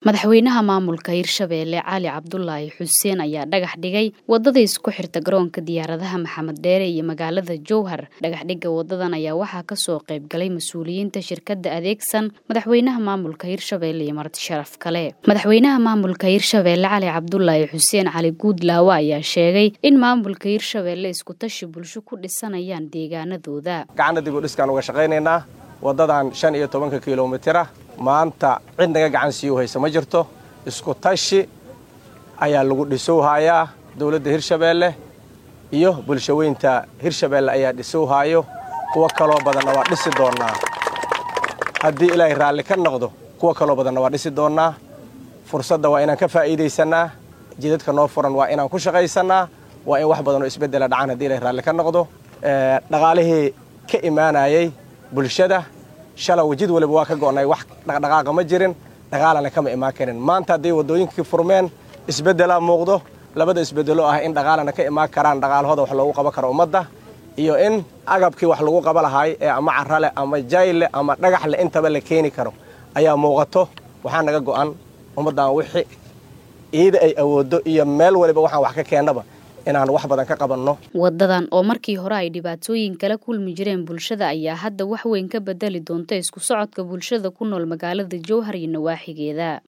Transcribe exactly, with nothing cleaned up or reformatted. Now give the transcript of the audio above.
madaxweynaha maamulka Hirshabelle Cali Cabdullaahi Xuseen ayaa dhagax dhigay wadada isku xirta garoonka diyaaradaha Maxamed Dheere iyo magaalada Jowhar. Dhagax dhigga wadadan ayaa waxaa ka soo qayb galay mas'uuliyiinta shirkadda adeegsan madaxweynaha maamulka Hirshabelle iyo marti sharaf kale. Madaxweynaha maamulka Hirshabelle Cali Cabdullaahi Xuseen Cali Guudlaawa ayaa sheegay in maamulka Hirshabelle isku tashi bulsho ku dhisanayaan deegaanadooda. Gacanta dib u dhiskaan uga shaqaynaynaa wadadan shan iyo toban kiiloomitir maanta cid naga gacan sii haysa ma jirto. Isku tashi ayaa lagu dhisoo hayaa dawladda Hirshabelle iyo bulshaweynta Hirshabelle ayaa dhisoo hayo kuwa kale badan waa dhisi doonaa haddii Ilaahay raali ka noqdo kuwa kale badan waa dhisi doonaa. Fursadda waa inaan ka faa'iideysanaa, jidadka noo furan waa inaan ku shaqaysanaa, waa in wax badan oo isbedel dhacaan haddii Ilaahay raali ka noqdo. ee dhaqaalihii ka imaanayay bulshada shalay wajid waliba waa ka go'nay wax dhaqdhaqaaqa ma jirin, dhaqaalana kama imaan karin. Maanta haddii wadooyinkii furmeen isbedela muuqdo, labada isbedelo ah in dhaqaalana ka imaan karaan, dhaqaalahooda wax loogu qaban karo ummadda iyo in agabkii wax lagu qaban lahaay ee ama carrale ama jayle ama dhagaxle intaba la keeni karo ayaa muuqato. waxaa naga go'an ummaddan wixii iyada ay awoodo iyo meel waliba waxaan wax ka keenaba inaan wax badan ka qabanno. Wadadan oo markii hore ay dhibaatooyin kala kulmi jireen bulshada ayaa hadda wax weyn ka bedeli doonta isku socodka bulshada ku nool magaalada Jowhar iyo nawaaxigeeda.